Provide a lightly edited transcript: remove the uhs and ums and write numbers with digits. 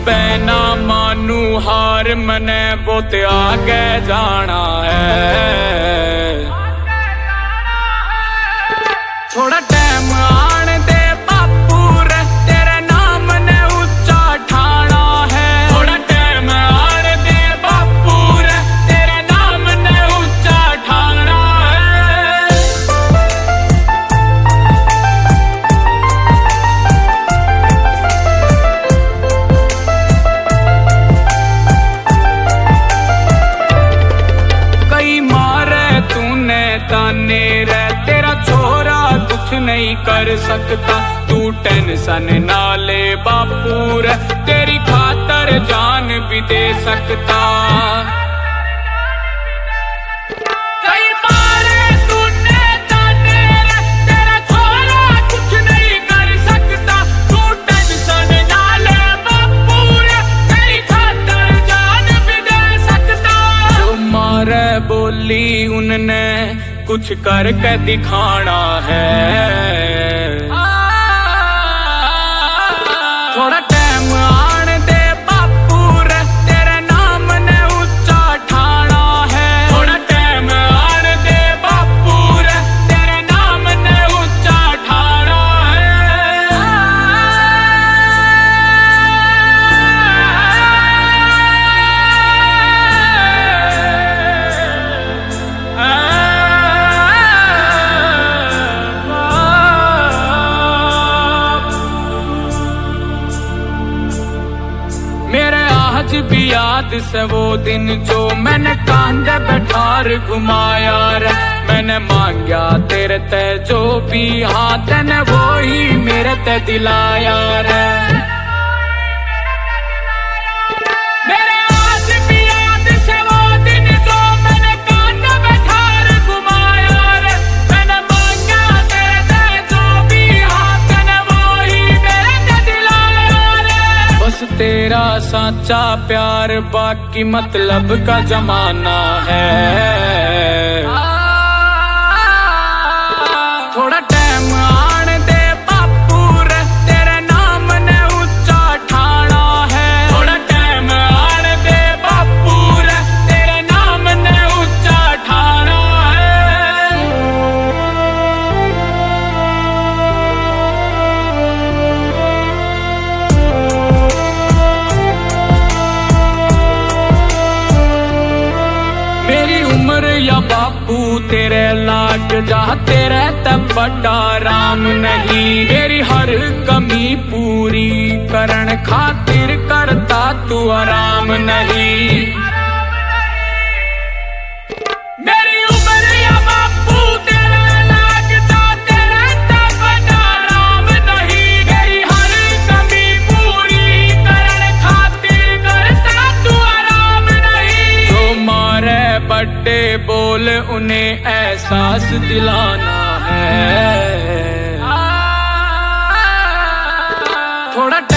पैना मानू हार मने बहुत आगे जाना है। थोड़ा टाइम आन दे बापू रे तेरे नाम ने ऊंचा ठाना है। थोड़ा टाइम आन दे बापू रे तेरे नाम ने ऊंचा ठाना है। कई मारे तूने ताने रे तेरा छोरा कुछ नहीं कर सकता। तू टेंशन ना ले बापू रे तेरी खातर जान भी दे सकता। कई मारे तूने ताने रे तेरा छोरा कुछ नहीं कर सकता। तू टेंशन ना ले बापू रे तेरी खातर जान भी दे सकता। जो मारे बोली उनने कुछ करके दिखाना है। थोड़ा टाइम आन दे बापू रे तेरे नाम ने ऊंचा ठाना है। थोड़ा टाइम आन दे बापू रे तेरे नाम ने ऊंचा ठाना आज भी याद से वो दिन जो मैंने कांधे बैठार घुमाया रे। मैंने मांगा तेरे ते जो भी हाथ ने वो ही मेरे ते दिलाया रे। मेरे आज भी याद से वो दिन जो मैंने कांधे बैठार घुमाया रे। मैंने मांगा तेरे ते जो भी हाथ ने वो ही मेरे ते दिलाया रे। बस तेरा साचा प्यार बाकी मतलब का जमाना है। थोड़ा टाइम आन दे बापू रे तेरे नाम ने ऊंचा ठाना है। थोड़ा टाइम आन दे बापू रे तेरे नाम ने ऊंचा ठाना है। मेरी उम्र या बापू तेरे लाग जा तेरे तब बड़ा राम नहीं। मेरी हर कमी पूरी करन खातिर करता तू आराम नहीं। मेरी उम्र या बापू तेरे लाग जा तेरे तब बड़ा राम नहीं। मेरी हर कमी पूरी करन खातिर करता तू आराम नहीं। जो मारे बड़े बोल उन्हें एहसास दिलाना है। थोड़ा